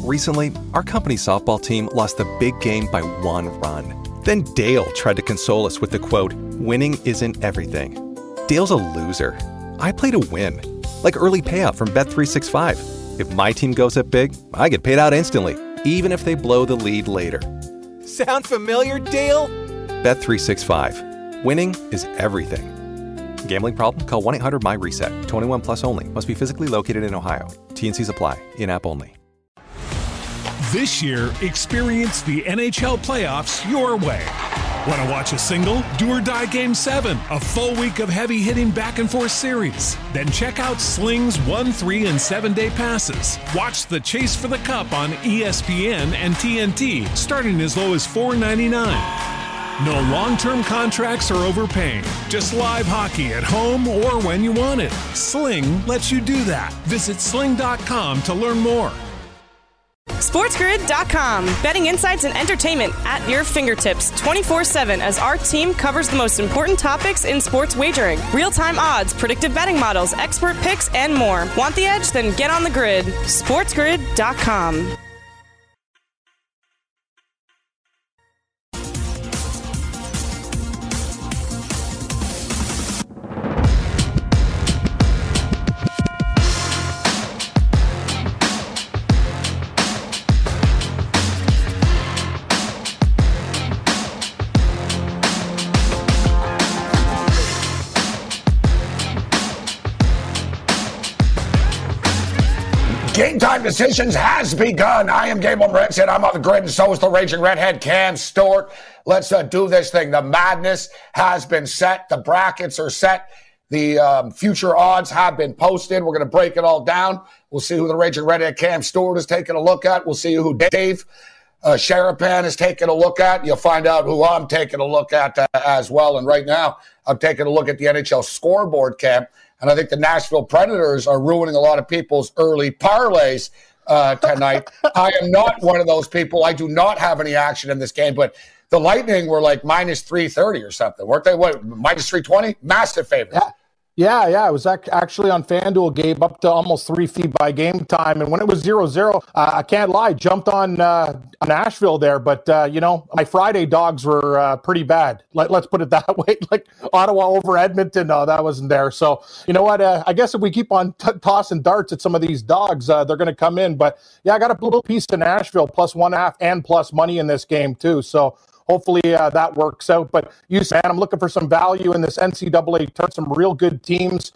Recently, our company softball team lost the big game by 1 run. Then Dale tried to console us with the quote, "Winning isn't everything." Dale's a loser. I play to win. Like early payout from Bet365. If my team goes up big, I get paid out instantly, even if they blow the lead later. Sound familiar, Dale? Bet365. Winning is everything. Gambling problem? Call 1-800-MY-RESET. 21 plus only. Must be physically located in Ohio. T&Cs apply. In-app only. This year, experience the NHL playoffs your way. Want to watch a single? Do or die Game 7, a full week of heavy-hitting back-and-forth series. Then check out Sling's 1, 3, and 7-day passes. Watch the Chase for the Cup on ESPN and TNT, starting as low as $4.99. No long-term contracts or overpaying. Just live hockey at home or when you want it. Sling lets you do that. Visit sling.com to learn more. SportsGrid.com. Betting insights and entertainment at your fingertips 24/7 as our team covers the most important topics in sports wagering. Real-time odds, predictive betting models, expert picks, and more. Want the edge? Then get on the grid. SportsGrid.com. Game Time Decisions has begun. I am Gabe Morency. I'm on the grid, and so is the Raging Redhead, Cam Stewart. Let's do this thing. The madness has been set. The brackets are set. The future odds have been posted. We're going to break it all down. We'll see who the Raging Redhead, Cam Stewart, is taking a look at. We'll see who Dave Sharapan is taking a look at. You'll find out who I'm taking a look at as well. And right now, I'm taking a look at the NHL scoreboard, Cam. And I think the Nashville Predators are ruining a lot of people's early parlays tonight. I am not one of those people. I do not have any action in this game, but the Lightning were like minus 330 or something, weren't they? What, minus 320? Massive favorite. Yeah. It was actually on FanDuel, Gabe, up to almost 3 feet by game time. And when it was 0-0, I can't lie, jumped on Nashville there. But, my Friday dogs were pretty bad. Let's put it that way. Like Ottawa over Edmonton, no, that wasn't there. So, you know what? I guess if we keep on tossing darts at some of these dogs, they're going to come in. But, yeah, I got a little piece to Nashville, plus 1.5 and plus money in this game, too. So, hopefully that works out. But I'm looking for some value in this NCAA tournament, some real good teams,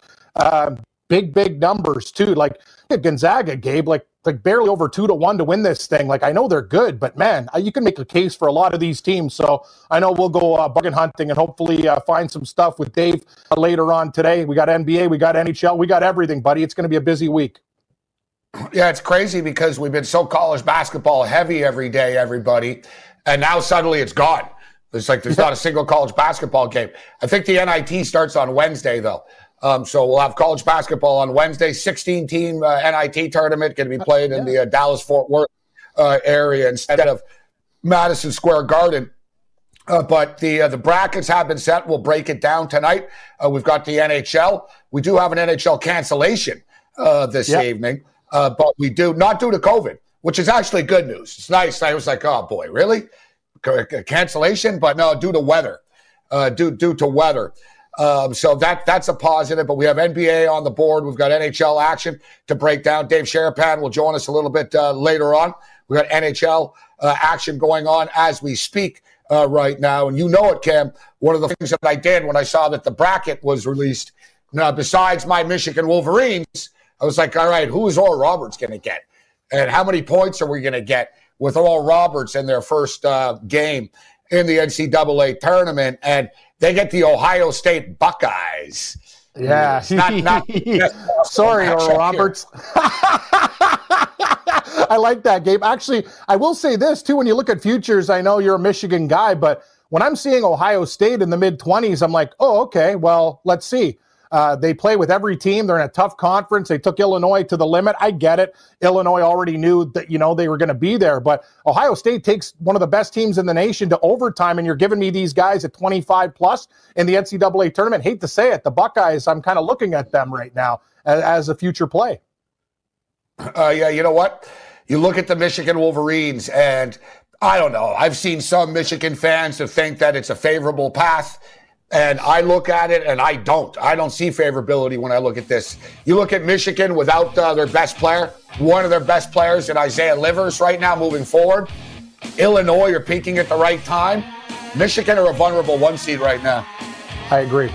big numbers too. Like Gonzaga, Gabe, like barely over 2-1 to win this thing. Like I know they're good, but man, you can make a case for a lot of these teams. So I know we'll go bargain hunting and hopefully find some stuff with Dave later on today. We got NBA, we got NHL, we got everything, buddy. It's going to be a busy week. Yeah, it's crazy because we've been so college basketball heavy every day, everybody. And now suddenly it's gone. It's like there's not a single college basketball game. I think the NIT starts on Wednesday, though. So we'll have college basketball on Wednesday. 16-team NIT tournament going to be played in the Dallas-Fort Worth area instead of Madison Square Garden. But the brackets have been set. We'll break it down tonight. We've got the NHL. We do have an NHL cancellation this evening. But we do, not due to COVID, which is actually good news. It's nice. I was like, oh, boy, really? Cancellation? But no, due to weather. Due to weather. So that's a positive. But we have NBA on the board. We've got NHL action to break down. Dave Sharapan will join us a little bit later on. We've got NHL action going on as we speak right now. And you know it, Cam. One of the things that I did when I saw that the bracket was released, now, besides my Michigan Wolverines, I was like, all right, who is Oral Roberts going to get? And how many points are we going to get with Oral Roberts in their first game in the NCAA tournament? And they get the Ohio State Buckeyes. Yeah. Sorry, Oral Roberts. I like that, Gabe. Actually, I will say this, too. When you look at futures, I know you're a Michigan guy, but when I'm seeing Ohio State in the mid-20s, I'm like, oh, okay, well, let's see. They play with every team. They're in a tough conference. They took Illinois to the limit. I get it. Illinois already knew that, they were going to be there. But Ohio State takes one of the best teams in the nation to overtime, and you're giving me these guys at 25+ in the NCAA tournament. Hate to say it, the Buckeyes, I'm kind of looking at them right now as a future play. Yeah, you know what? You look at the Michigan Wolverines, and I don't know. I've seen some Michigan fans who think that it's a favorable path, and I look at it, and I don't. I don't see favorability when I look at this. You look at Michigan without their best player, one of their best players in Isaiah Livers right now moving forward. Illinois are peaking at the right time. Michigan are a vulnerable 1 seed right now. I agree.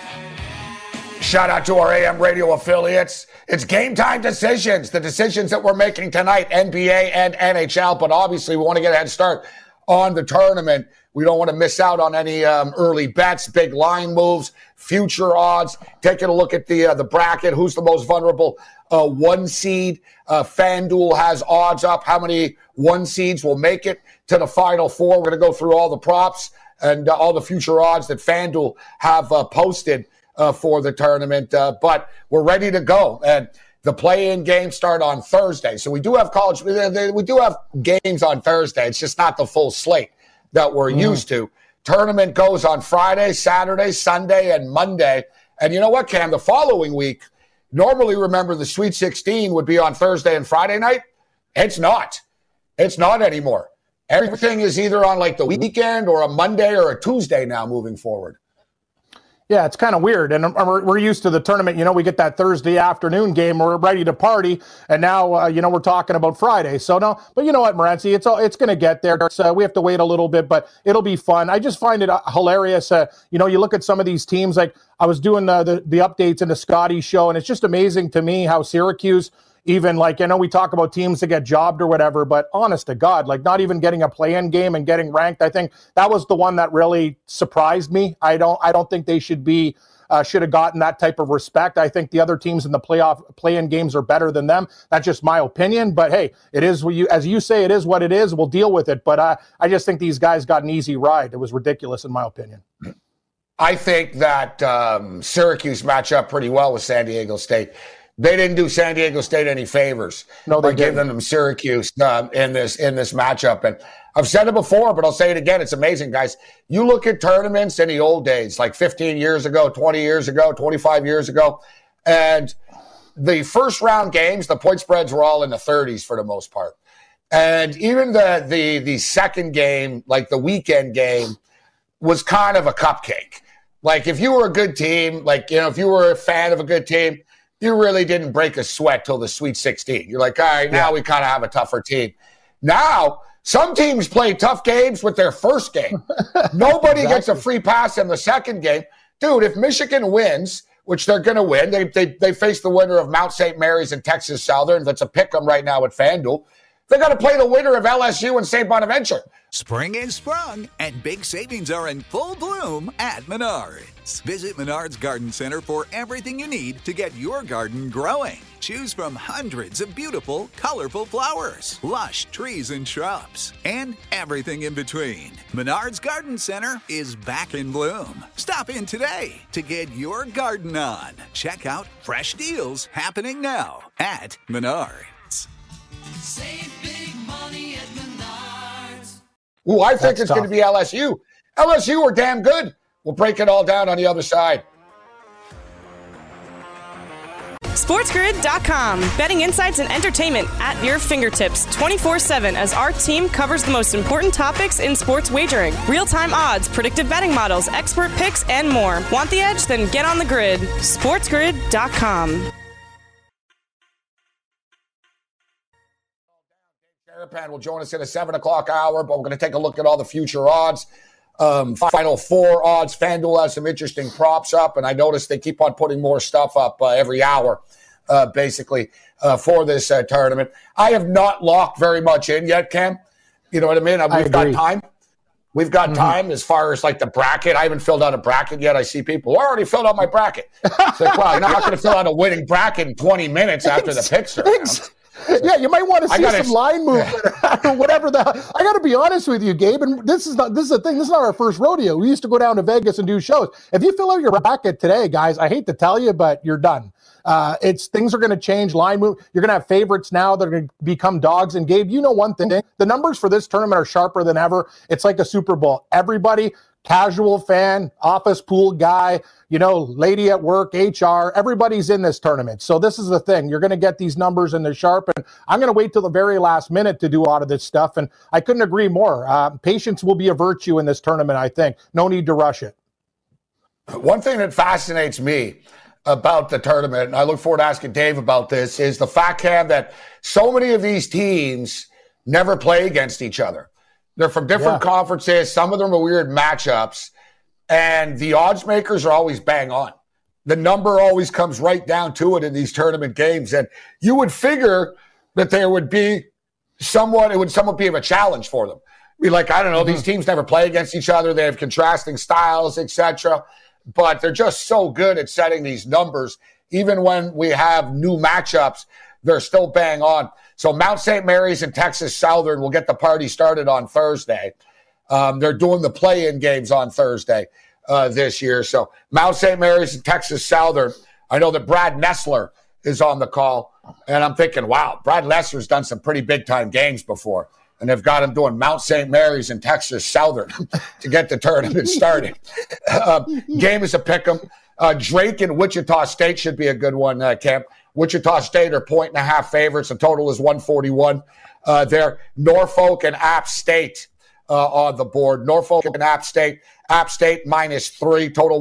Shout out to our AM radio affiliates. It's game time decisions, the decisions that we're making tonight, NBA and NHL. But obviously, we want to get a head start on the tournament. We don't want to miss out on any early bets, big line moves, future odds. Taking a look at the bracket, who's the most vulnerable 1 seed. FanDuel has odds up. How many 1 seeds will make it to the Final Four? We're going to go through all the props and all the future odds that FanDuel have posted for the tournament. But we're ready to go. And the play-in games start on Thursday. So we do have we do have games on Thursday. It's just not the full slate that we're used to. Tournament goes on Friday, Saturday, Sunday, and Monday. And you know what, Cam? The following week, normally, remember, the Sweet 16 would be on Thursday and Friday night. It's not. It's not anymore. Everything is either on like the weekend or a Monday or a Tuesday now moving forward. Yeah, it's kind of weird. And we're used to the tournament. You know, we get that Thursday afternoon game. We're ready to party. And now, we're talking about Friday. So, no. But you know what, Morency? It's going to get there. So we have to wait a little bit, but it'll be fun. I just find it hilarious. You look at some of these teams. Like, I was doing the updates in the Scotty show, and it's just amazing to me how Syracuse, even like, I know we talk about teams that get jobbed or whatever, but honest to God, like not even getting a play-in game and getting ranked, I think that was the one that really surprised me. I don't think they should have gotten that type of respect. I think the other teams in the play-in games are better than them. That's just my opinion. But hey, it is as you say, it is what it is. We'll deal with it. But I just think these guys got an easy ride. It was ridiculous in my opinion. I think that Syracuse match up pretty well with San Diego State. They didn't do San Diego State any favors by giving them Syracuse in this matchup. And I've said it before, but I'll say it again. It's amazing, guys. You look at tournaments in the old days, like 15 years ago, 20 years ago, 25 years ago, and the first round games, the point spreads were all in the 30s for the most part. And even the second game, like the weekend game, was kind of a cupcake. Like if you were a good team, if you were a fan of a good team, you really didn't break a sweat till the Sweet 16. You're like, all right, now we kind of have a tougher team. Now, some teams play tough games with their first game. Nobody gets a free pass in the second game. Dude, if Michigan wins, which they're going to win, they face the winner of Mount St. Mary's and Texas Southern. That's a pick 'em right now at FanDuel. They got to play the winner of LSU and St. Bonaventure. Spring is sprung, and big savings are in full bloom at Menards. Visit Menards Garden Center for everything you need to get your garden growing. Choose from hundreds of beautiful, colorful flowers, lush trees and shrubs, and everything in between. Menards Garden Center is back in bloom. Stop in today to get your garden on. Check out fresh deals happening now at Menards. Save big money at Menards. Ooh, I think it's going to be LSU. LSU are damn good. We'll break it all down on the other side. SportsGrid.com. Betting insights and entertainment at your fingertips 24/7 as our team covers the most important topics in sports wagering. Real-time odds, predictive betting models, expert picks, and more. Want the edge? Then get on the grid. SportsGrid.com. Sharapan will join us in a 7 o'clock hour, but we're going to take a look at all the future odds. Final Four odds. FanDuel has some interesting props up, and I noticed they keep on putting more stuff up every hour, basically, for this tournament. I have not locked very much in yet, Cam. You know what I mean? We've got time. We've got time as far as like the bracket. I haven't filled out a bracket yet. I see people, I already filled out my bracket. It's like, wow, you're not going to fill out a winning bracket in 20 minutes after the picks are out. Yeah, you might want to see some line movement or whatever. I got to be honest with you, Gabe, and this is the thing. This is not our first rodeo. We used to go down to Vegas and do shows. If you fill out your bracket today, guys, I hate to tell you, but you're done. Things are going to change. Line move. You're going to have favorites now that are going to become dogs. And Gabe, you know one thing: the numbers for this tournament are sharper than ever. It's like a Super Bowl. Everybody casual fan, office pool guy, lady at work, HR, everybody's in this tournament. So this is the thing. You're going to get these numbers and they're sharp. And I'm going to wait till the very last minute to do a lot of this stuff. And I couldn't agree more. Patience will be a virtue in this tournament, I think. No need to rush it. One thing that fascinates me about the tournament, and I look forward to asking Dave about this, is the fact, Cam, that so many of these teams never play against each other. They're from different conferences. Some of them are weird matchups. And the odds makers are always bang on. The number always comes right down to it in these tournament games. And you would figure that there would be it would somewhat be of a challenge for them. Be like, I don't know, these teams never play against each other. They have contrasting styles, etc. But they're just so good at setting these numbers. Even when we have new matchups, they're still bang on. So Mount St. Mary's and Texas Southern will get the party started on Thursday. They're doing the play-in games on Thursday this year. So Mount St. Mary's and Texas Southern. I know that Brad Nessler is on the call. And I'm thinking, wow, Brad Nessler's done some pretty big-time games before. And they've got him doing Mount St. Mary's and Texas Southern to get the tournament started. Game is a pick'em. Drake and Wichita State should be a good one, Cam. Wichita State are 1.5 favorites. The total is 141. There, Norfolk and App State on the board. Norfolk and App State. App State -3, total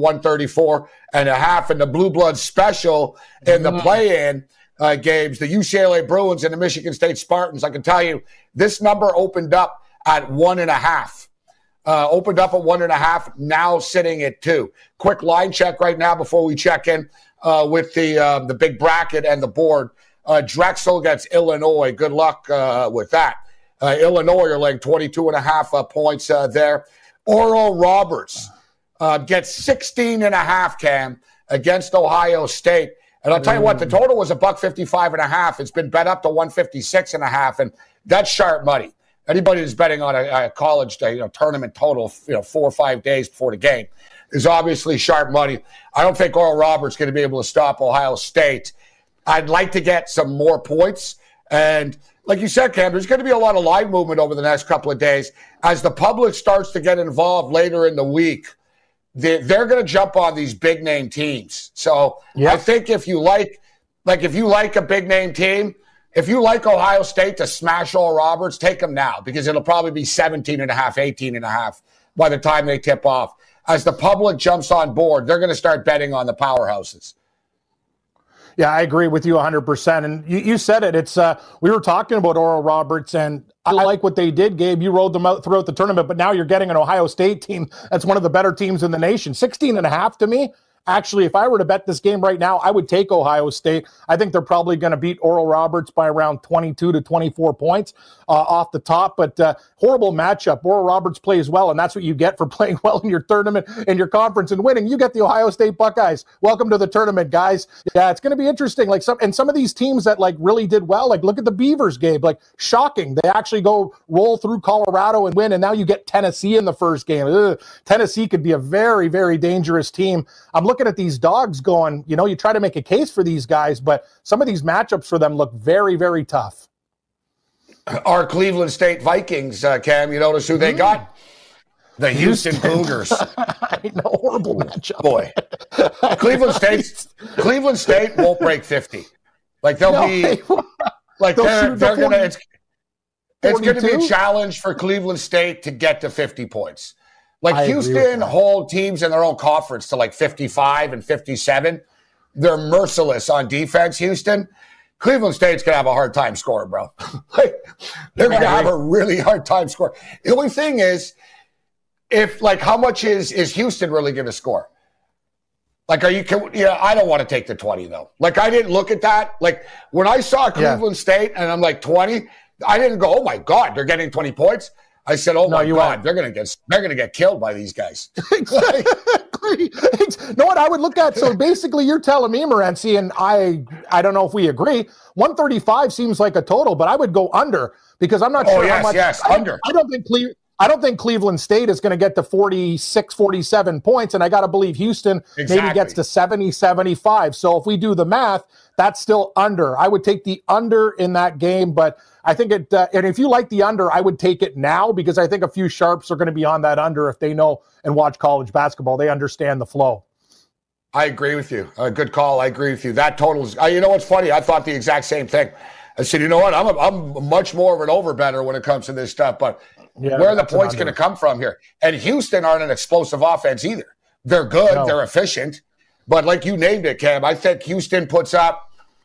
134.5. And the Blue Blood special in the play-in games, the UCLA Bruins and the Michigan State Spartans. I can tell you, this number opened up at 1.5. Opened up at 1.5, now sitting at 2. Quick line check right now before we check in with the big bracket and the board. Drexel gets Illinois. Good luck with that. Illinois are laying 22.5 points there. Oral Roberts gets 16.5, Cam, against Ohio State. And I'll tell you what, the total was $155.5. It's been bet up to 156.5, and that's sharp money. Anybody who's betting on a college tournament total, 4 or 5 days before the game is obviously sharp money. I don't think Oral Roberts is going to be able to stop Ohio State. I'd like to get some more points. And like you said, Cam, there's going to be a lot of line movement over the next couple of days. As the public starts to get involved later in the week, they're going to jump on these big name teams. So I think if you like a big name team, if you like Ohio State to smash Oral Roberts, take them now, because it'll probably be 17.5, 18.5 by the time they tip off. As the public jumps on board, they're going to start betting on the powerhouses. Yeah, I agree with you 100%. And you said it. It's we were talking about Oral Roberts, and I like what they did, Gabe. You rolled them out throughout the tournament, but now you're getting an Ohio State team that's one of the better teams in the nation. 16.5 to me. Actually, if I were to bet this game right now, I would take Ohio State. I think they're probably going to beat Oral Roberts by around 22 to 24 points off the top. But horrible matchup. Oral Roberts plays well, and that's what you get for playing well in your tournament, in your conference, and winning. You get the Ohio State Buckeyes. Welcome to the tournament, guys. Yeah, it's going to be interesting. Like some of these teams that really did well. Like look at the Beavers, Gabe. Like shocking. They actually go roll through Colorado and win, and now you get Tennessee in the first game. Tennessee could be a very, very dangerous team. I'm looking at these dogs going, you try to make a case for these guys, but some of these matchups for them look very, very tough. Our Cleveland State Vikings, Cam, you notice who they got? The Houston Cougars. I know, horrible matchup. Boy. Cleveland State won't break 50. Like they're going to, it's going to be a challenge for Cleveland State to get to 50 points. Like Houston hold teams in their own conference to 55 and 57. They're merciless on defense, Houston. Cleveland State's going to have a hard time scoring, bro. They're going to have a really hard time scoring. The only thing is, how much is Houston really going to score? I don't want to take the 20, though. I didn't look at that. When I saw Cleveland State and I'm 20, I didn't go, oh, my God, they're getting 20 points. I said, "Oh my God, they're going to get killed by these guys." Exactly. Know what I would look at? So basically, you're telling me, Morency, and I don't know if we agree. 135 seems like a total, but I would go under because I'm not sure how much. Yes, under. I I don't think Cleveland State is going to get to 46, 47 points, and I got to believe Houston maybe gets to 70, 75. So if we do the math, that's still under. I would take the under in that game, but I think it, and if you like the under, I would take it now because I think a few sharps are going to be on that under if they know and watch college basketball. They understand the flow. I agree with you. Good call. I agree with you. That totals. You know what's funny? I thought the exact same thing. I said, you know what? I'm much more of an over-better when it comes to this stuff, but where are the points going to come from here? And Houston aren't an explosive offense either. They're good. No. They're efficient. But like you named it, Cam, I think Houston puts up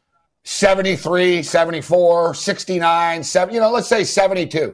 73, 74, 69, 7, let's say 72.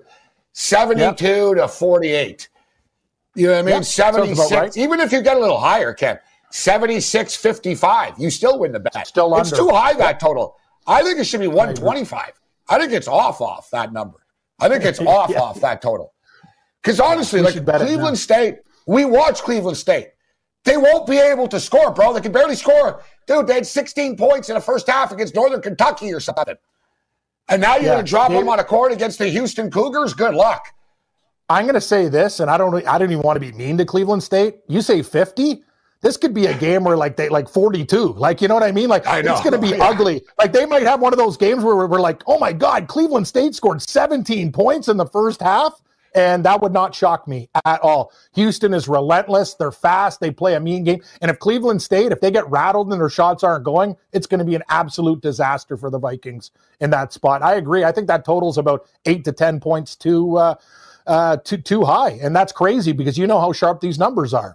72 to 48. You know what I mean? 76. Right. Even if you get a little higher, Cam, 76, 55. You still win the bet. Still it's too high, that total. I think it should be 125. I think it's off that number. I think it's off that total. Because honestly, like Cleveland State, we watch Cleveland State. They won't be able to score, bro. They can barely score. Dude, they had 16 points in the first half against Northern Kentucky or something. And now you're going to drop them on a court against the Houston Cougars? Good luck. I'm going to say this, and I don't even want to be mean to Cleveland State. You say 50? This could be a game where like 42. Like, you know what I mean? Like, it's going to be ugly. Like, they might have one of those games where we're like, oh my God, Cleveland State scored 17 points in the first half. And that would not shock me at all. Houston is relentless. They're fast. They play a mean game. And if Cleveland State, if they get rattled and their shots aren't going, it's going to be an absolute disaster for the Vikings in that spot. I agree. I think that total's about 8 to 10 points too high. And that's crazy because you know how sharp these numbers are.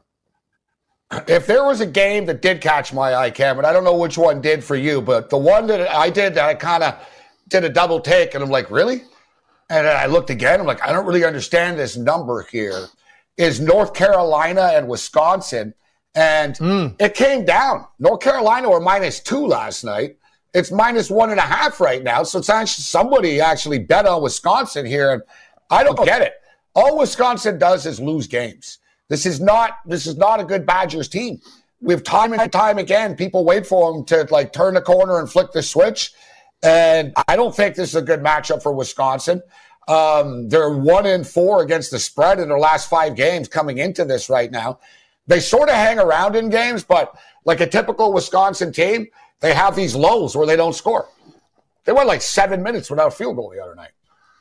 If there was a game that did catch my eye, Cameron, I don't know which one did for you, but the one that I did that I kind of did a double take, and I'm like, really? And then I looked again. I'm like, I don't really understand this number here. Is North Carolina and Wisconsin. And it came down. North Carolina were -2 last night. It's -1.5 right now. So it's actually somebody actually bet on Wisconsin here. And I don't get it. All Wisconsin does is lose games. This is not a good Badgers team. We've time and time again, people wait for them to like turn the corner and flick the switch. And I don't think this is a good matchup for Wisconsin. They're 1-4 against the spread in their last 5 games coming into this right now. They sort of hang around in games, but like a typical Wisconsin team, they have these lulls where they don't score. They went like 7 minutes without a field goal the other night.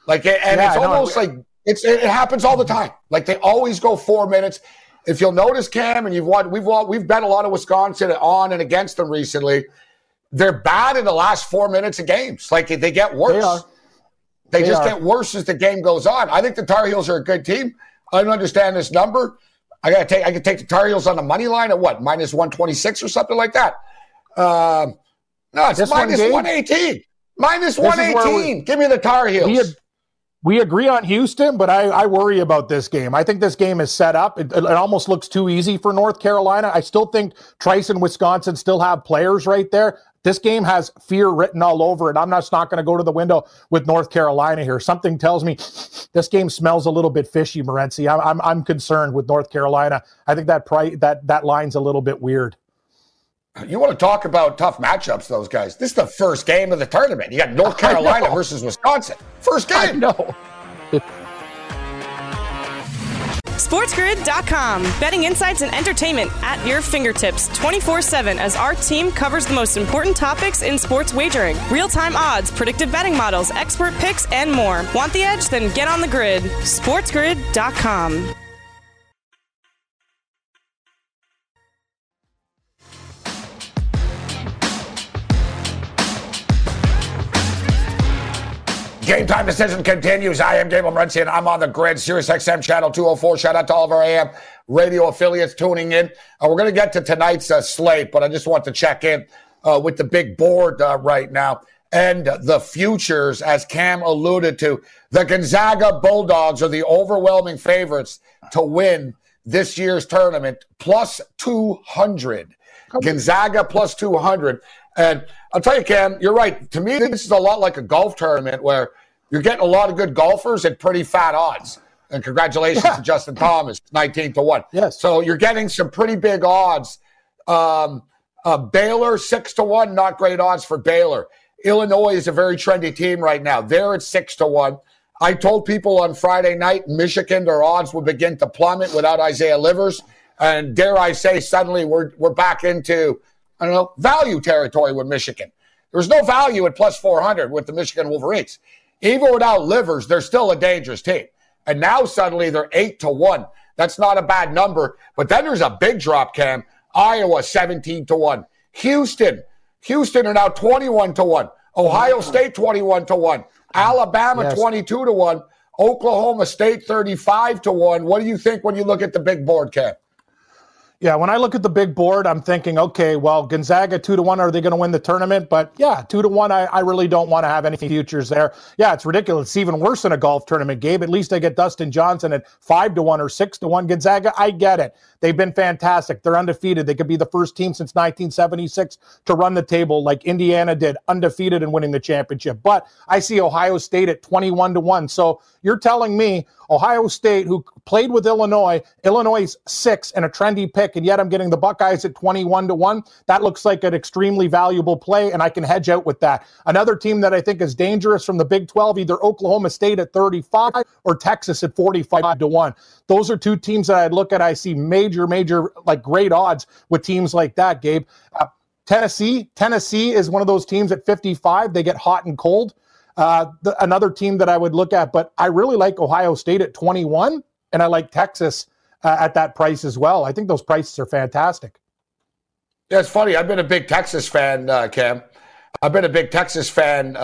It happens all the time. Like they always go 4 minutes. If you'll notice, Cam, and we've bet a lot of Wisconsin on and against them recently. They're bad in the last 4 minutes of games. Like they get worse. They just get worse as the game goes on. I think the Tar Heels are a good team. I don't understand this number. I could take the Tar Heels on the money line at what, -126 or something like that. No, it's -118. -118. Give me the Tar Heels. We agree on Houston, but I worry about this game. I think this game is set up. It almost looks too easy for North Carolina. I still think Trice and Wisconsin still have players right there. This game has fear written all over it. I'm just not going to go to the window with North Carolina here. Something tells me this game smells a little bit fishy, Morency. I'm concerned with North Carolina. I think that line's a little bit weird. You want to talk about tough matchups, those guys. This is the first game of the tournament. You got North Carolina versus Wisconsin. First game. I know. SportsGrid.com. Betting insights and entertainment at your fingertips 24/7 as our team covers the most important topics in sports wagering. Real-time odds, predictive betting models, expert picks, and more. Want the edge? Then get on the grid. SportsGrid.com. Game Time Decision continues. I am Gabriel Morency, and I'm on the grid. Sirius XM Channel 204. Shout out to all of our AM radio affiliates tuning in. We're going to get to tonight's slate, but I just want to check in with the big board right now. And the futures, as Cam alluded to, the Gonzaga Bulldogs are the overwhelming favorites to win this year's tournament, plus 200. Gonzaga plus 200. And I'll tell you, Cam, you're right. To me, this is a lot like a golf tournament where you're getting a lot of good golfers at pretty fat odds. And congratulations to Justin Thomas, 19-1. Yes. So you're getting some pretty big odds. Baylor, 6-1, not great odds for Baylor. Illinois is a very trendy team right now. They're at 6-1. I told people on Friday night, Michigan, their odds would begin to plummet without Isaiah Livers. And dare I say, suddenly we're back into, value territory with Michigan. There's no value at plus 400 with the Michigan Wolverines. Even without Livers, they're still a dangerous team. And now suddenly they're 8-1. That's not a bad number. But then there's a big drop, Cam. Iowa 17-1. Houston are now 21-1. Ohio State 21-1. Alabama 22-1. Oklahoma State 35-1. What do you think when you look at the big board, Cam? Yeah, when I look at the big board, I'm thinking, okay, well, Gonzaga 2-1, are they going to win the tournament? But yeah, 2-1, I really don't want to have any futures there. Yeah, it's ridiculous. It's even worse than a golf tournament, Gabe. At least I get Dustin Johnson at 5-1 or 6-1. Gonzaga, I get it. They've been fantastic. They're undefeated. They could be the first team since 1976 to run the table like Indiana did, undefeated and winning the championship. But I see Ohio State at 21-1. So you're telling me Ohio State, who played with Illinois 6 and a trendy pick, and yet I'm getting the Buckeyes at 21-1. That looks like an extremely valuable play, and I can hedge out with that. Another team that I think is dangerous from the Big 12, either Oklahoma State at 35 or Texas at 45-1. Those are two teams that I'd look at. I see major, like great odds with teams like that, Gabe. Tennessee is one of those teams at 55. They get hot and cold. Another team that I would look at, but I really like Ohio State at 21, and I like Texas at that price as well. I think those prices are fantastic. Yeah, it's funny. I've been a big Texas fan, Cam. I've been a big Texas fan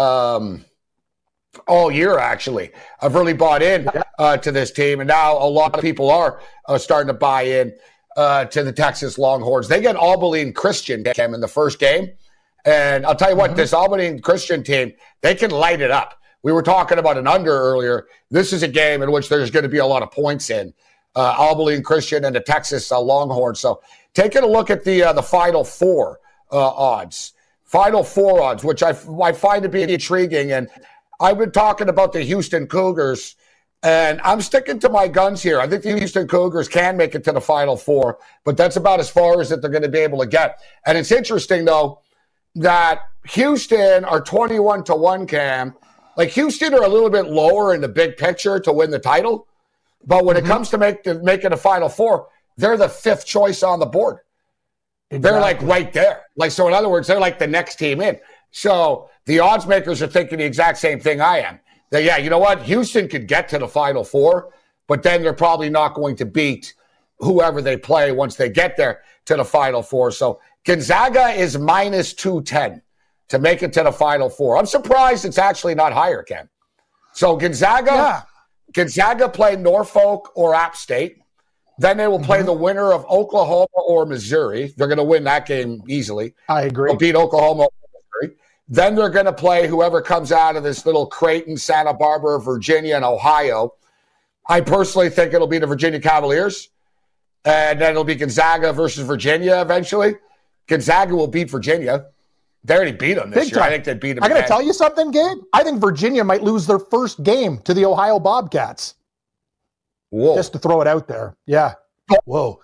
all year, actually. I've really bought in to this team, and now a lot of people are starting to buy in to the Texas Longhorns. They get Abilene Christian, Cam, in the first game. And I'll tell you what, this Albany Christian team, they can light it up. We were talking about an under earlier. This is a game in which there's going to be a lot of points in. Albany Christian and the Texas Longhorns. So taking a look at the Final Four odds. Final Four odds, which I find to be intriguing. And I've been talking about the Houston Cougars, and I'm sticking to my guns here. I think the Houston Cougars can make it to the Final Four, but that's about as far as that they're going to be able to get. And it's interesting, though, that Houston are 21-1, Cam. Like, Houston are a little bit lower in the big picture to win the title, but when it comes to making a Final Four, they're the fifth choice on the board. Exactly. They're like right there. Like, so in other words, they're like the next team in. So the odds makers are thinking the exact same thing I am. That, yeah, you know what? Houston could get to the Final Four, but then they're probably not going to beat whoever they play once they get there to the Final Four. So Gonzaga is minus 210 to make it to the Final Four. I'm surprised it's actually not higher, Ken. So Gonzaga play Norfolk or App State. Then they will play the winner of Oklahoma or Missouri. They're going to win that game easily. I agree. They'll beat Oklahoma or Missouri. Then they're going to play whoever comes out of this little Creighton, Santa Barbara, Virginia, and Ohio. I personally think it'll be the Virginia Cavaliers. And then it'll be Gonzaga versus Virginia eventually. Gonzaga will beat Virginia. They already beat them this year. I think they beat them. I got to tell you something, Gabe. I think Virginia might lose their first game to the Ohio Bobcats. Whoa. Just to throw it out there. Yeah. Whoa.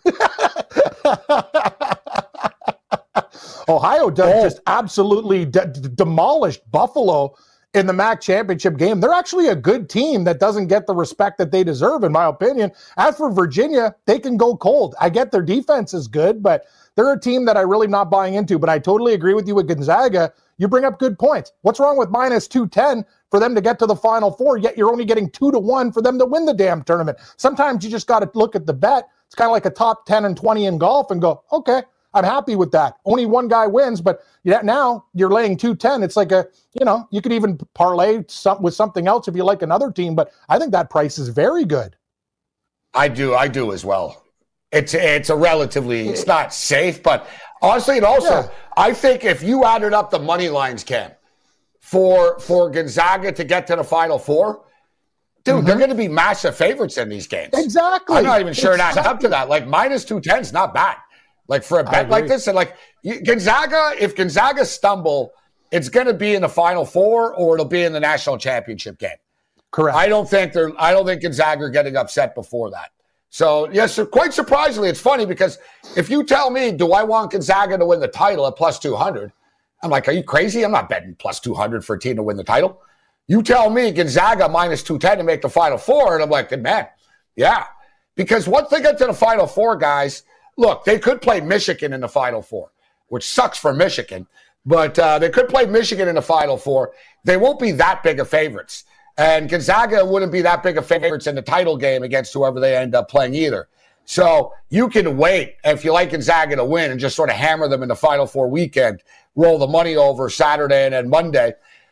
Ohio just absolutely demolished Buffalo in the MAC championship game. They're actually a good team that doesn't get the respect that they deserve, in my opinion. As for Virginia, they can go cold. I get their defense is good, but they're a team that I really not buying into. But I totally agree with you with Gonzaga. You bring up good points. What's wrong with minus 210 for them to get to the Final Four, yet you're only getting 2-1 for them to win the damn tournament? Sometimes you just got to look at the bet. It's kind of like a top 10 and 20 in golf and go, okay, I'm happy with that. Only one guy wins, but now you're laying 210. It's like you could even parlay with something else if you like another team, but I think that price is very good. I do as well. It's a relatively, it's not safe, but honestly, and also, I think if you added up the money lines, Cam, for Gonzaga to get to the Final Four, dude, they're going to be massive favorites in these games. Exactly. I'm not even sure it adds up to that. Like, minus 210 is not bad. Like, for a bet like this, and like Gonzaga, if Gonzaga stumble, it's going to be in the Final Four or it'll be in the national championship game. Correct. I don't think Gonzaga are getting upset before that. So, yes, quite surprisingly, it's funny because if you tell me, do I want Gonzaga to win the title at plus 200? I'm like, are you crazy? I'm not betting plus 200 for a team to win the title. You tell me Gonzaga minus 210 to make the Final Four, and I'm like, man, yeah. Because once they get to the Final Four, guys, look, they could play Michigan in the Final Four, which sucks for Michigan, but they could play Michigan in the Final Four. They won't be that big of favorites. And Gonzaga wouldn't be that big of favorites in the title game against whoever they end up playing either. So you can wait, if you like Gonzaga to win, and just sort of hammer them in the Final Four weekend, roll the money over Saturday and then Monday.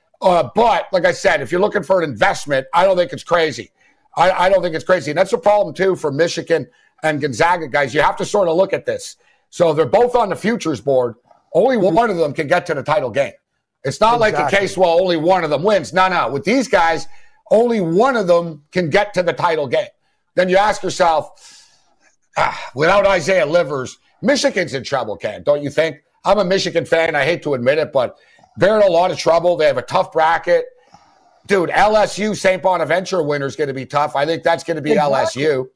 But like I said, if you're looking for an investment, I don't think it's crazy. I don't think it's crazy. And that's a problem, too, for Michigan and Gonzaga, guys. You have to sort of look at this. So they're both on the futures board. Only one of them can get to the title game. It's not like a case, well, only one of them wins. No. With these guys, only one of them can get to the title game. Then you ask yourself, without Isaiah Livers, Michigan's in trouble, Ken, don't you think? I'm a Michigan fan. I hate to admit it, but they're in a lot of trouble. They have a tough bracket. Dude, LSU, St. Bonaventure winner is going to be tough. I think that's going to be LSU.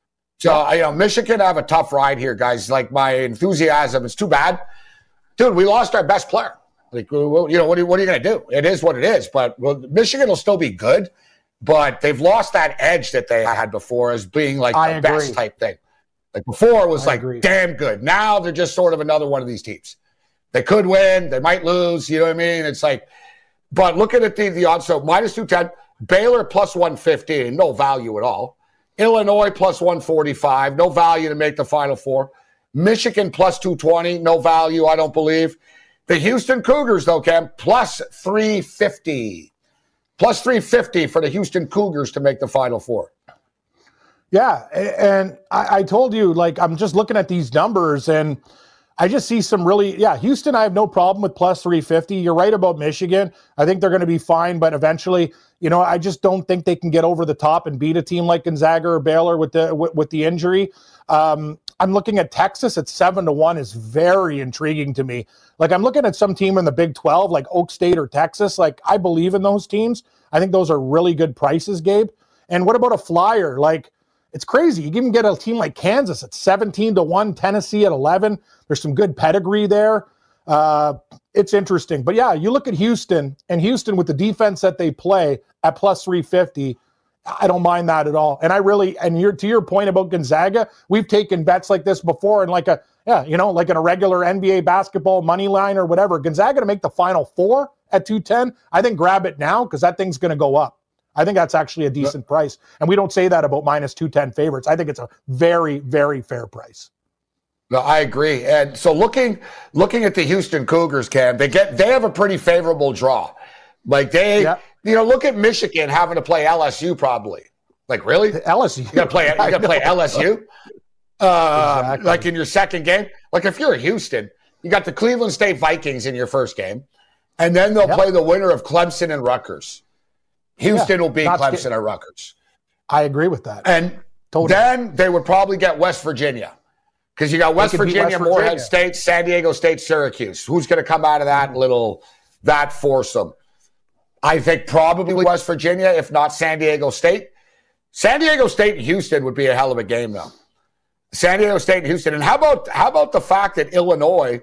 So, Michigan have a tough ride here, guys. Like, my enthusiasm is too bad. Dude, we lost our best player. Like, what are you going to do? It is what it is. But Michigan will still be good, but they've lost that edge that they had before as being like the best type thing. Like before, it was damn good. Now they're just sort of another one of these teams. They could win. They might lose. You know what I mean? It's like, but looking at the odds, so minus 210, Baylor plus 115, no value at all. Illinois plus 145, no value to make the Final Four. Michigan plus 220, no value, I don't believe. The Houston Cougars, though, Cam, plus 350. Plus 350 for the Houston Cougars to make the Final Four. Yeah, and I told you, like, I'm just looking at these numbers, and I just see some really, Houston, I have no problem with plus 350. You're right about Michigan. I think they're going to be fine, but eventually, I just don't think they can get over the top and beat a team like Gonzaga or Baylor with the injury. I'm looking at Texas at 7-1 is very intriguing to me. Like, I'm looking at some team in the Big 12, like Oak State or Texas. Like, I believe in those teams. I think those are really good prices, Gabe. And what about a flyer? Like, it's crazy. You can even get a team like Kansas at 17-1, Tennessee at 11. There's some good pedigree there. It's interesting. But yeah, you look at Houston, and Houston with the defense that they play at plus 350, I don't mind that at all. And to your point about Gonzaga, we've taken bets like this before, and like in a regular NBA basketball money line or whatever. Gonzaga to make the Final Four at 210, I think grab it now because that thing's going to go up. I think that's actually a decent price. And we don't say that about minus 210 favorites. I think it's a very, very fair price. No, I agree. And so looking at the Houston Cougars, Cam, they have a pretty favorable draw. Like look at Michigan having to play LSU probably. Like, really? LSU. You got to play LSU? Exactly. Like in your second game? Like if you're Houston, you got the Cleveland State Vikings in your first game, and then they'll play the winner of Clemson and Rutgers. Houston will beat Clemson or Rutgers. I agree with that. And then they would probably get West Virginia. Because you got West Virginia, Morehead State, San Diego State, Syracuse. Who's going to come out of that foursome? I think probably West Virginia, if not San Diego State. San Diego State and Houston would be a hell of a game, though. San Diego State and Houston. And how about the fact that Illinois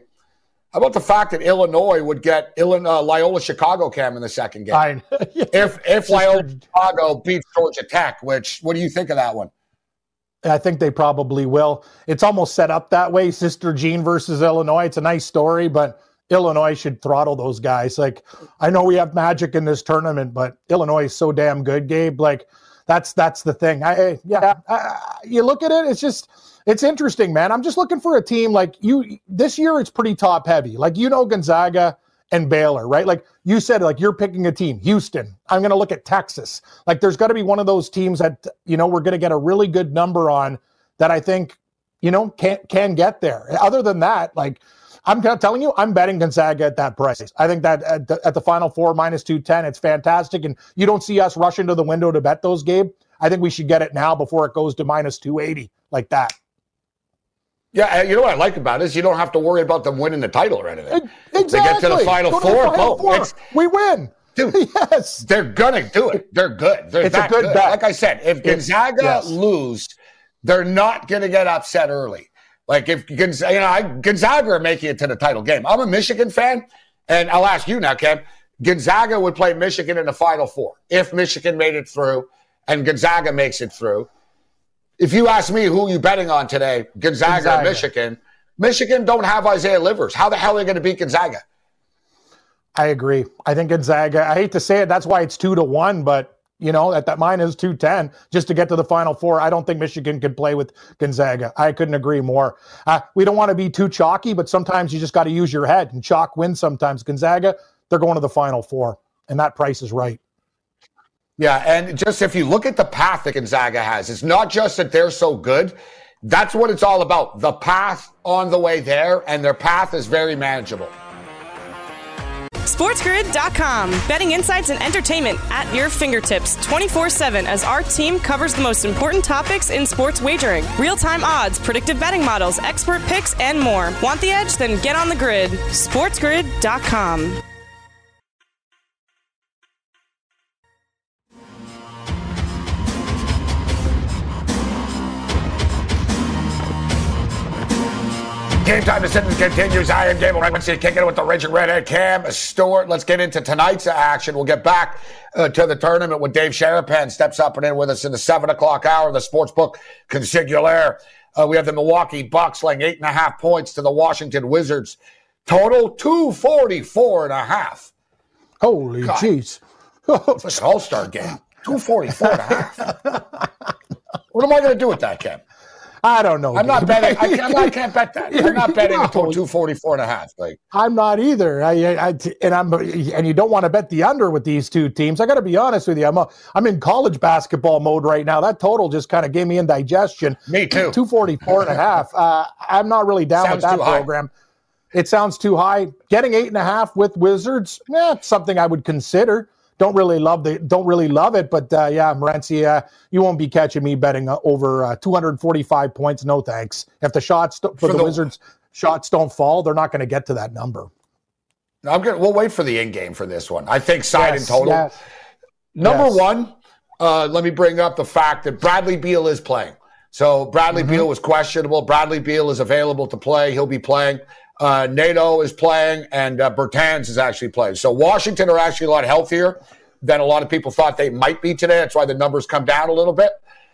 would get Loyola Chicago, Cam, in the second game? If Loyola Chicago beats Georgia Tech, what do you think of that one? I think they probably will. It's almost set up that way, Sister Jean versus Illinois. It's a nice story, but Illinois should throttle those guys. Like, I know we have magic in this tournament, but Illinois is so damn good, Gabe. Like, that's the thing. You look at it, it's interesting, man. I'm just looking for a team like you. This year, it's pretty top heavy. Like, Gonzaga and Baylor, right? Like you said, like you're picking a team, Houston. I'm going to look at Texas. Like there's got to be one of those teams that, we're going to get a really good number on that I think, can get there. Other than that, like I'm telling you, I'm betting Gonzaga at that price. I think that at the Final Four, minus 210, it's fantastic. And you don't see us rushing to the window to bet those, Gabe. I think we should get it now before it goes to minus 280 like that. Yeah, you know what I like about it is you don't have to worry about them winning the title or anything. Exactly. They get to the Final Four. We win. Dude, yes. They're going to do it. They're good. It's a good bet. Like I said, if Gonzaga lose, they're not going to get upset early. Like if Gonzaga are making it to the title game. I'm a Michigan fan, and I'll ask you now, Kev. Gonzaga would play Michigan in the Final Four if Michigan made it through and Gonzaga makes it through. If you ask me who you betting on today, Gonzaga or Michigan, Michigan don't have Isaiah Livers. How the hell are they going to beat Gonzaga? I agree. I think Gonzaga, I hate to say it, that's why it's 2-1, but that mine is 2-10 just to get to the Final Four. I don't think Michigan could play with Gonzaga. I couldn't agree more. We don't want to be too chalky, but sometimes you just got to use your head, and chalk wins sometimes. Gonzaga, they're going to the Final Four, and that price is right. Yeah, and just if you look at the path that Gonzaga has, it's not just that they're so good. That's what it's all about. The path on the way there, and their path is very manageable. SportsGrid.com. Betting insights and entertainment at your fingertips 24/7 as our team covers the most important topics in sports wagering. Real-time odds, predictive betting models, expert picks, and more. Want the edge? Then get on the grid. SportsGrid.com. Game time decision continues. I am Gable Ramsey kicking it with the Raging Redhead Cam Stewart. Let's get into tonight's action. We'll get back to the tournament when Dave Sharapan steps up and in with us in the 7 o'clock hour. The Sportsbook Consigliere. We have the Milwaukee Bucks laying 8.5 points to the Washington Wizards. Total 244.5. Holy jeez. It's like an all-star game. 244.5. What am I going to do with that, Cam? I don't know. I'm not betting. I can't bet that. I'm not betting until 244.5. Like I'm not either. And you don't want to bet the under with these two teams. I got to be honest with you. I'm in college basketball mode right now. That total just kind of gave me indigestion. Me too. 244.5. I'm not really down with that program. It sounds too high. Getting 8.5 with Wizards, it's something I would consider. Don't really love it, but Morency, you won't be catching me betting over 245 points. No thanks. If the shots for the Wizards shots don't fall, they're not going to get to that number. We'll wait for the in game for this one. I think side and total. Yes. Number one, let me bring up the fact that Bradley Beal is playing. So Bradley Beal was questionable. Bradley Beal is available to play. He'll be playing. NATO is playing, and Bertans is actually playing. So Washington are actually a lot healthier than a lot of people thought they might be today. That's why the numbers come down a little bit.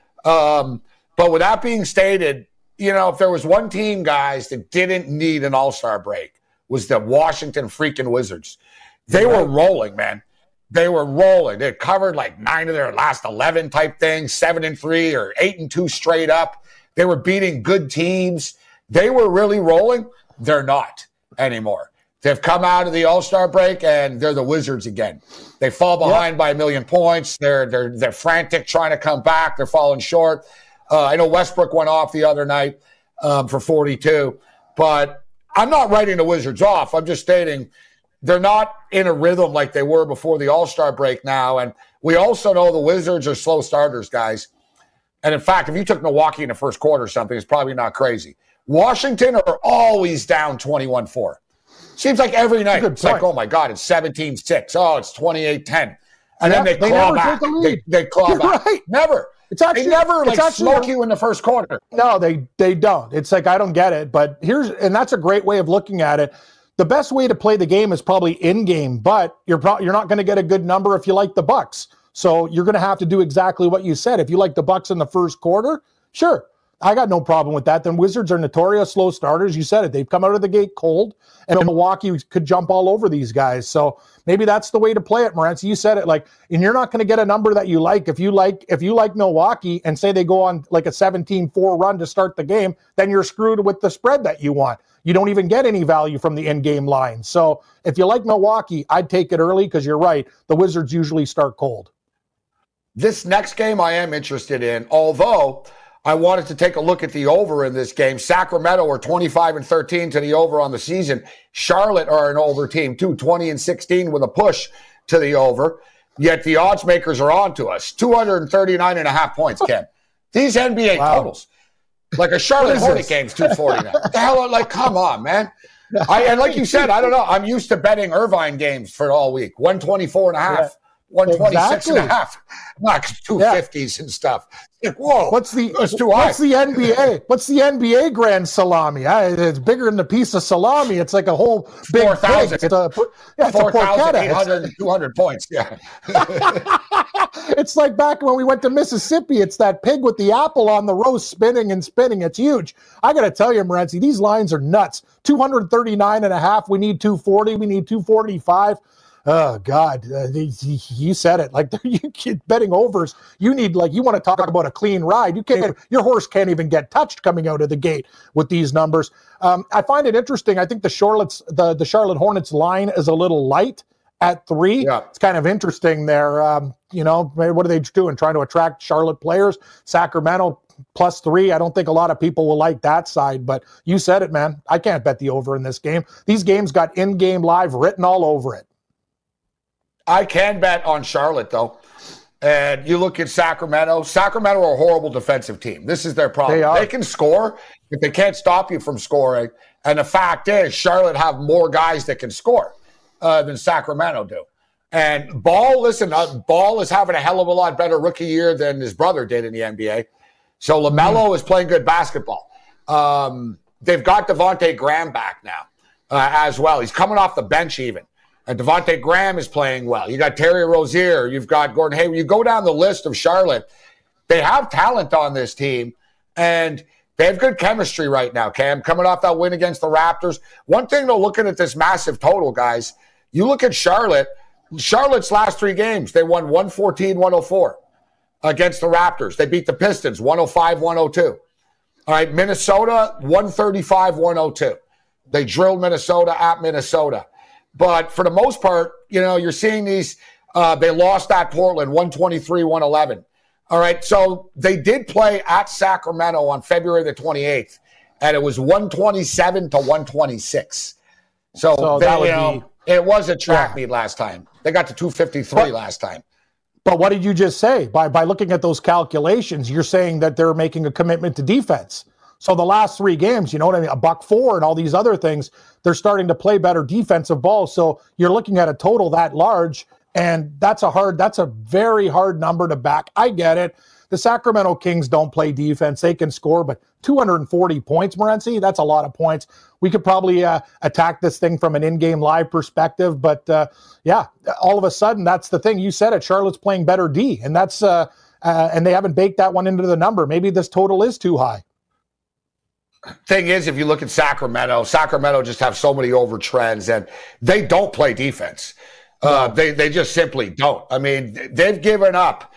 But with that being stated, if there was one team, guys, that didn't need an all-star break, was the Washington freaking Wizards. They were rolling, man. They were rolling. They covered like 9 of their last 11 type things, 7-3 or 8-2 straight up. They were beating good teams. They were really rolling. They're not anymore. They've come out of the All-Star break, and they're the Wizards again. They fall behind by 1 million points. They're frantic trying to come back. They're falling short. I know Westbrook went off the other night for 42, but I'm not writing the Wizards off. I'm just stating they're not in a rhythm like they were before the All-Star break now, and we also know the Wizards are slow starters, guys. And, in fact, if you took Milwaukee in the first quarter or something, it's probably not crazy. Washington are always down 21-4. Seems like every night. It's like, oh, my God, it's 17-6. Oh, it's 28-10. And then they claw back. They claw back. Right. Never. They never smoke you in the first quarter. No, they don't. It's like, I don't get it. But and that's a great way of looking at it. The best way to play the game is probably in-game, but you're not going to get a good number if you like the Bucks. So you're going to have to do exactly what you said. If you like the Bucks in the first quarter, sure. I got no problem with that. Then Wizards are notorious slow starters. You said it. They've come out of the gate cold, and Milwaukee could jump all over these guys. So maybe that's the way to play it, Morency. You said it. And you're not going to get a number that you like. If you like Milwaukee and say they go on like a 17-4 run to start the game, then you're screwed with the spread that you want. You don't even get any value from the in-game line. So if you like Milwaukee, I'd take it early because you're right. The Wizards usually start cold. This next game I am interested in, although I wanted to take a look at the over in this game. Sacramento are 25-13 to the over on the season. Charlotte are an over team too, 20-16 with a push to the over. Yet the odds makers are on to us. 239.5 points, Ken. These NBA totals. Like a Charlotte Hornet game's 249. What the hell? Come on, man. And like you said, I don't know. I'm used to betting Irvine games for all week. 124.5. 126 and a half. Not 250s and stuff. Like, whoa, What's the NBA? What's the NBA grand salami? It's bigger than a piece of salami. It's like a whole big 4,000. It's a porchetta. 4,800, 200 points. Yeah. It's like back when we went to Mississippi. It's that pig with the apple on the roast spinning and spinning. It's huge. I got to tell you, Morency, these lines are nuts. 239 and a half. We need 240. We need 245. Oh God, you said it. Like you betting overs, you need you want to talk about a clean ride. Your horse can't even get touched coming out of the gate with these numbers. I find it interesting. I think the Charlotte Hornets line is a little light at 3. Yeah. It's kind of interesting there. What are they doing? Trying to attract Charlotte players? Sacramento +3. I don't think a lot of people will like that side, but you said it, man. I can't bet the over in this game. These games got in-game live written all over it. I can bet on Charlotte, though. And you look at Sacramento. Sacramento are a horrible defensive team. This is their problem. They can score, but they can't stop you from scoring. And the fact is, Charlotte have more guys that can score than Sacramento do. And Ball is having a hell of a lot better rookie year than his brother did in the NBA. So LaMelo is playing good basketball. They've got Devontae Graham back now as well. He's coming off the bench even. And Devontae Graham is playing well. You got Terry Rozier. You've got Gordon Hayward. You go down the list of Charlotte. They have talent on this team, and they have good chemistry right now, Cam, coming off that win against the Raptors. One thing, though, looking at this massive total, guys, you look at Charlotte's last 3 games, they won 114-104 against the Raptors. They beat the Pistons 105-102. All right, Minnesota 135-102. They drilled Minnesota at Minnesota. But for the most part, you're seeing these, they lost at Portland 123-111. All right, so they did play at Sacramento on February the 28th, and it was 127-126. So they, it was a track meet last time. They got to 253 last time. But what did you just say? By looking at those calculations, you're saying that they're making a commitment to defense. So the last 3 games, you know what I mean, $104 and all these other things, they're starting to play better defensive ball. So you're looking at a total that large, and that's a very hard number to back. I get it. The Sacramento Kings don't play defense. They can score, but 240 points, Morency, that's a lot of points. We could probably attack this thing from an in-game live perspective, but all of a sudden, that's the thing. You said it, Charlotte's playing better D, and that's and they haven't baked that one into the number. Maybe this total is too high. Thing is, if you look at Sacramento just have so many over trends, and they don't play defense. They just simply don't. I mean, they've given up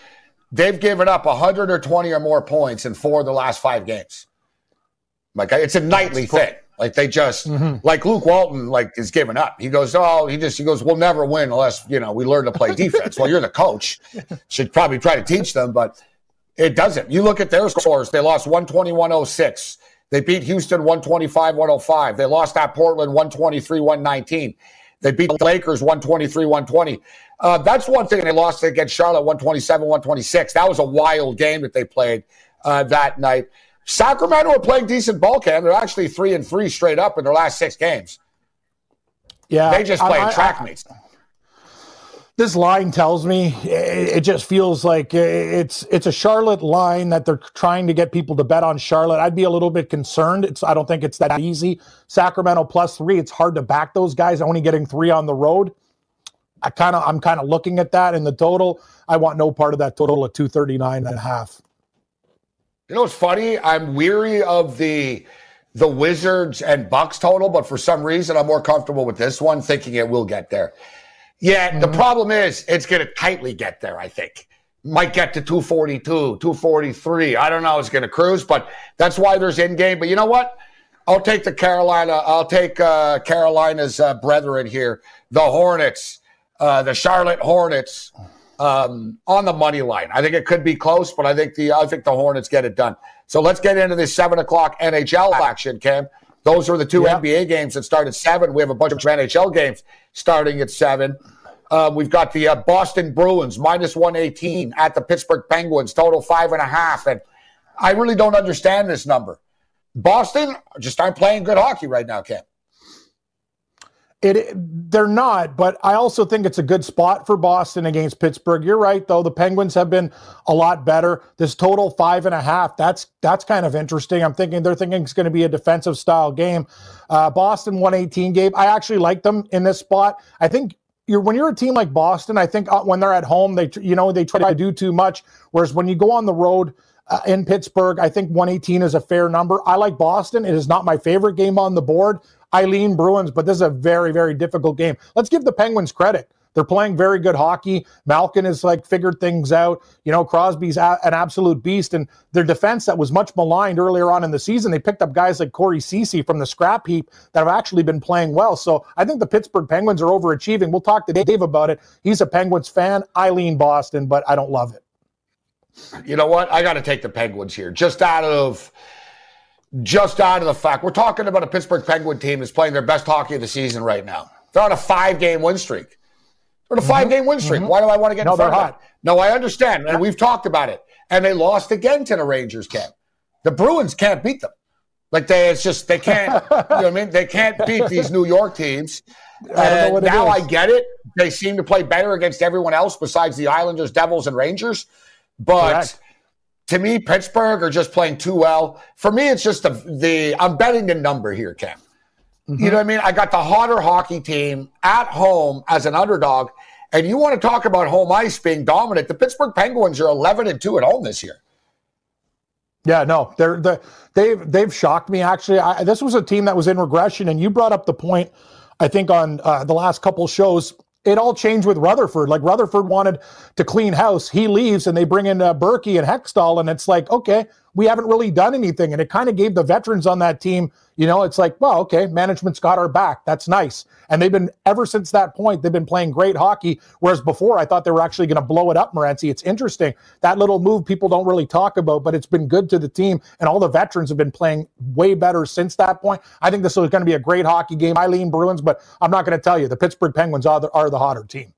120 or more points in 4 of the last 5 games. Like, it's a nightly thing. Like, they just like Luke Walton is giving up. He goes, we'll never win unless we learn to play defense. Well, you're the coach, should probably try to teach them, but it doesn't. You look at their scores. They lost 120-106. They beat Houston 125-105. They lost at Portland 123-119. They beat the Lakers 123-120. That's one thing. They lost against Charlotte 127-126. That was a wild game that they played that night. Sacramento are playing decent ball, Cam. They're actually 3-3 straight up in their last 6 games. Yeah, they just played track meets. This line tells me it just feels like it's a Charlotte line that they're trying to get people to bet on Charlotte. I'd be a little bit concerned. I don't think it's that easy. Sacramento +3. It's hard to back those guys. Only getting 3 on the road. I'm kind of looking at that in the total. I want no part of that total at 239.5. You know what's funny? I'm weary of the Wizards and Bucks total, but for some reason I'm more comfortable with this one, thinking it will get there. Yeah, the problem is it's going to tightly get there, I think. Might get to 242, 243. I don't know. It's going to cruise, but that's why there's in-game. But you know what? I'll take Carolina's brethren here, the Hornets, the Charlotte Hornets, on the money line. I think it could be close, but I think the Hornets get it done. So let's get into this 7 o'clock NHL action, Cam. Those are the 2 NBA games that start at 7. We have a bunch of NHL games starting at 7. We've got the Boston Bruins -118 at the Pittsburgh Penguins, total 5.5. And I really don't understand this number. Boston just aren't playing good hockey right now, Cam. They're not, but I also think it's a good spot for Boston against Pittsburgh. You're right, though. The Penguins have been a lot better. This total 5.5, that's kind of interesting. They're thinking it's going to be a defensive style game. Boston 118 game. I actually like them in this spot. I think when you're a team like Boston, I think when they're at home, they try to do too much. Whereas when you go on the road in Pittsburgh, I think 118 is a fair number. I like Boston. It is not my favorite game on the board. I lean Bruins, but this is a very, very difficult game. Let's give the Penguins credit. They're playing very good hockey. Malkin has figured things out. Crosby's an absolute beast, and their defense that was much maligned earlier on in the season, they picked up guys like Corey Ceci from the scrap heap that have actually been playing well. So I think the Pittsburgh Penguins are overachieving. We'll talk to Dave about it. He's a Penguins fan. I lean Boston, but I don't love it. You know what? I got to take the Penguins here. Just out of the fact, we're talking about a Pittsburgh Penguin team that's playing their best hockey of the season right now. They're on a 5-game win streak. They're on a 5-game win streak. Why do I want to get in front of that? No, I understand, and we've talked about it. And they lost again to the Rangers camp. The Bruins can't beat them. They can't, you know what I mean? They can't beat these New York teams. I get it. They seem to play better against everyone else besides the Islanders, Devils, and Rangers. But correct. To me, Pittsburgh are just playing too well. For me, it's just I'm betting the number here, Cam. Mm-hmm. You know what I mean? I got the hotter hockey team at home as an underdog, and you want to talk about home ice being dominant. The Pittsburgh Penguins are 11-2 at home this year. Yeah, no, they've shocked me, actually. This was a team that was in regression, and you brought up the point, I think, on the last couple shows. It all changed with Rutherford. Rutherford wanted to clean house. He leaves, and they bring in Berkey and Hextall, and it's okay, we haven't really done anything. And it kind of gave the veterans on that team, it's well, okay, management's got our back. That's nice. And they've been, ever since that point, they've been playing great hockey, whereas before I thought they were actually going to blow it up, Morency. It's interesting. That little move people don't really talk about, but it's been good to the team, and all the veterans have been playing way better since that point. I think this is going to be a great hockey game. I lean Bruins, but I'm not going to tell you. The Pittsburgh Penguins are the hotter team.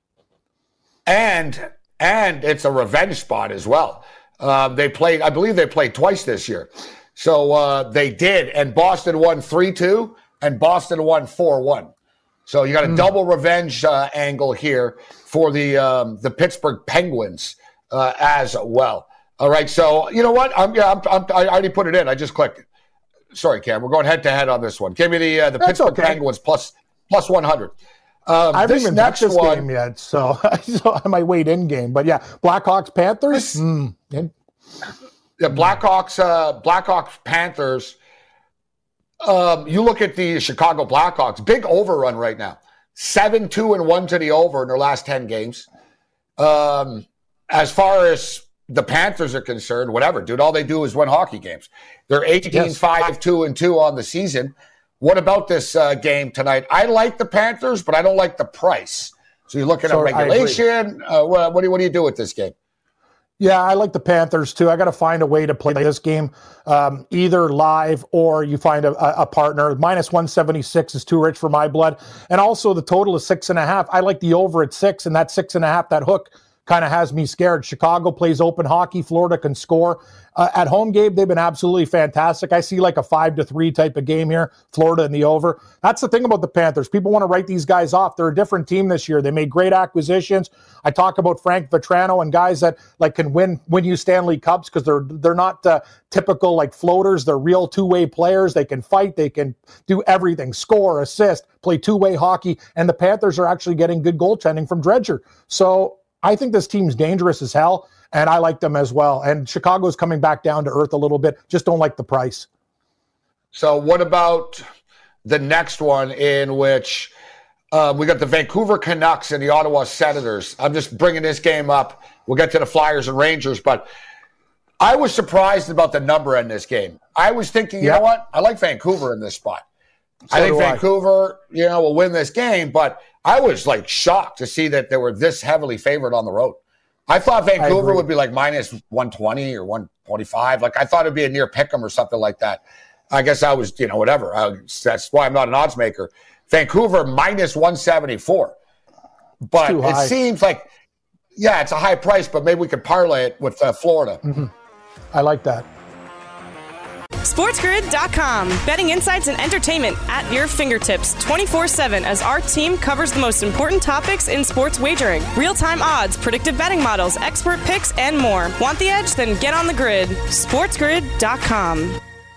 And it's a revenge spot as well. I believe they played twice this year. So they did, and Boston won 3-2, and Boston won 4-1. So you got a double revenge angle here for the Pittsburgh Penguins as well. All right, so you know what? I already put it in. I just clicked it. Sorry, Cam. We're going head-to-head on this one. Give me the Pittsburgh Penguins plus 100. I haven't even watched this game yet, so I might wait in game. But yeah, Blackhawks Panthers. The Blackhawks Panthers. You look at the Chicago Blackhawks, big overrun right now. 7-2-1 to the over in their last 10 games. As far as the Panthers are concerned, whatever, dude, all they do is win hockey games. They're 18-5-2-2 on the season. What about this game tonight? I like the Panthers, but I don't like the price. So you're looking at regulation. What do you do with this game? Yeah, I like the Panthers too. I got to find a way to play this game, either live or you find a partner. Minus 176 is too rich for my blood. And also the total is 6.5. I like the over at 6, and that 6.5, that hook kind of has me scared. Chicago plays open hockey. Florida can score. At home, Gabe, they've been absolutely fantastic. I see a 5-3 type of game here, Florida in the over. That's the thing about the Panthers. People want to write these guys off. They're a different team this year. They made great acquisitions. I talk about Frank Vetrano and guys that can win you Stanley Cups because they're not typical floaters. They're real two-way players. They can fight. They can do everything, score, assist, play two-way hockey. And the Panthers are actually getting good goaltending from Dredger. So I think this team's dangerous as hell, and I like them as well. And Chicago's coming back down to earth a little bit. Just don't like the price. So what about the next one in which we got the Vancouver Canucks and the Ottawa Senators? I'm just bringing this game up. We'll get to the Flyers and Rangers, but I was surprised about the number in this game. I was thinking, you know what? I like Vancouver in this spot. I think Vancouver, will win this game, but I was shocked to see that they were this heavily favored on the road. I thought Vancouver would be minus 120 or 125. I thought it'd be a near pick'em or something like that. I guess I was, whatever. That's why I'm not an odds maker. Vancouver minus 174. But it seems it's a high price, but maybe we could parlay it with Florida. Mm-hmm. I like that. SportsGrid.com. Betting insights and entertainment at your fingertips 24/7 as our team covers the most important topics in sports wagering. Real-time odds, predictive betting models, expert picks, and more. Want the edge? Then get on the grid. SportsGrid.com.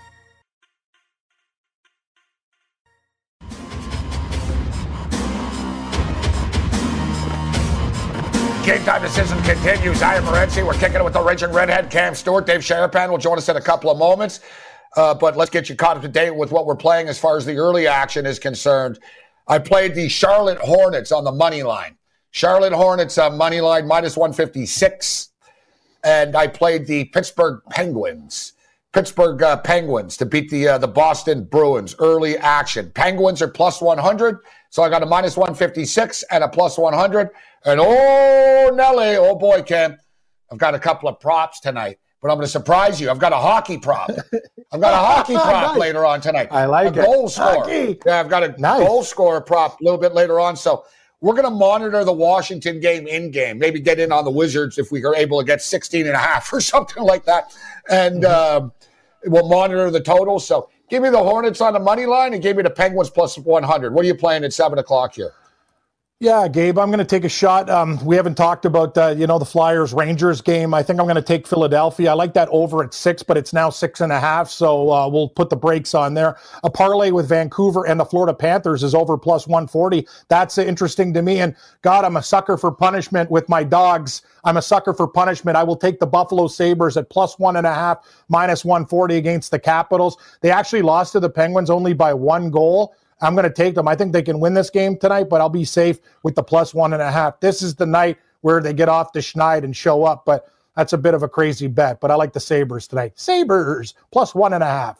Game time decision continues. I am Morency. We're kicking it with the Raging Redhead, Cam Stewart. Dave Sharapan will join us in a couple of moments. But let's get you caught up to date with what we're playing as far as the early action is concerned. I played the Charlotte Hornets on the money line. Charlotte Hornets money line minus 156. And I played the Pittsburgh Penguins. Pittsburgh Penguins to beat the Boston Bruins. Early action. Penguins are plus 100. So I got a minus 156 and a plus 100. And oh, Nelly, oh boy, Cam, I've got a couple of props tonight. But I'm going to surprise you. I've got a hockey prop. I've got a hockey prop nice. later on tonight. I like a goal scorer. Hockey. Yeah, I've got a goal scorer prop a little bit later on. So we're going to monitor the Washington game in-game. Maybe get in on the Wizards if we are able to get 16.5 or something like that. And we'll monitor the total. So give me the Hornets on the money line and give me the Penguins plus 100. What are you playing at 7 o'clock here? Yeah, Gabe, I'm going to take a shot. We haven't talked about, the Flyers-Rangers game. I think I'm going to take Philadelphia. I like that over at 6, but it's now 6.5, so we'll put the brakes on there. A parlay with Vancouver and the Florida Panthers is over plus 140. That's interesting to me. And, God, I'm a sucker for punishment with my dogs. I'm a sucker for punishment. I will take the Buffalo Sabres at plus 1.5, minus 140 against the Capitals. They actually lost to the Penguins only by 1 goal. I'm going to take them. I think they can win this game tonight, but I'll be safe with the plus 1.5. This is the night where they get off the schneid and show up, but that's a bit of a crazy bet. But I like the Sabres tonight. Sabres plus 1.5.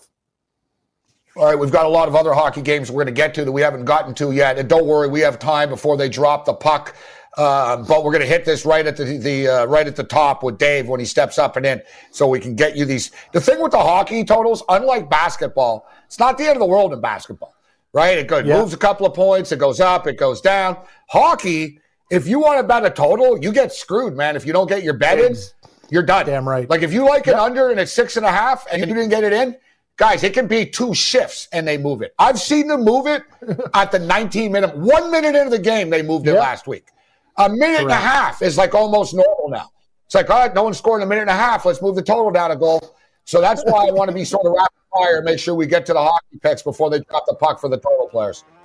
All right, we've got a lot of other hockey games we're going to get to that we haven't gotten to yet. And don't worry, we have time before they drop the puck. But we're going to hit this right at the top with Dave when he steps up and in, so we can get you these. The thing with the hockey totals, unlike basketball, it's not the end of the world in basketball. Right? It moves a couple of points. It goes up. It goes down. Hockey, if you want to bet a total, you get screwed, man. If you don't get your bet in, you're done. Damn right. Like if you like an under and it's 6.5 and you didn't get it in, guys, it can be 2 shifts and they move it. I've seen them move it at the 19-minute, 1 minute into the game, they moved it last week. A minute and a half is like almost normal now. It's like, all right, no one scored in a minute and a half. Let's move the total down a goal. So that's why I want to be sort of rapid fire and make sure we get to the hockey picks before they drop the puck for the total players.